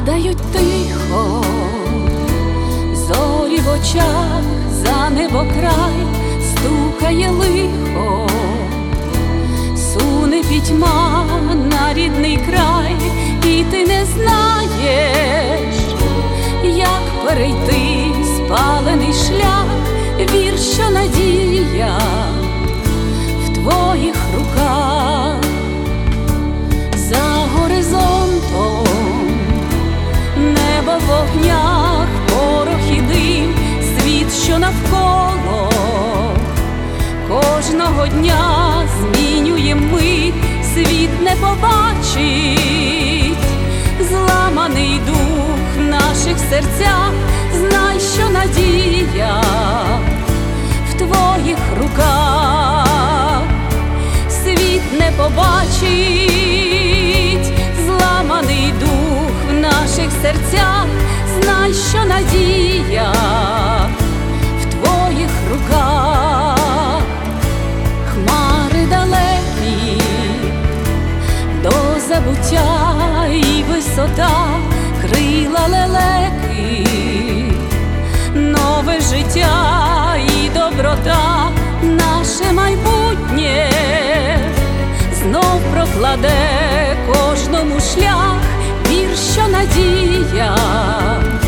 падають тихо, зорі в очах, за небокрай стукає лихо, суне пітьма на рідний край, і ти не знаєш, як перейти спалений шлях. Вір, що надія в твоїх руках. За горизонтом небо в вогнях, порох і дим, світ, що навколо кожного дня змінює мить, світ не побачить зламаний дух в наших серцях. Знай, що надія в твоїх руках. Світ не побачить зламаний дух в наших серцях. Знай, що надія в твоїх руках. Хмари далекі до забуття і висота, крила лелеки, нове життя і доброта. Наше майбутнє знов прокладе кожному шлях. Вір, що надія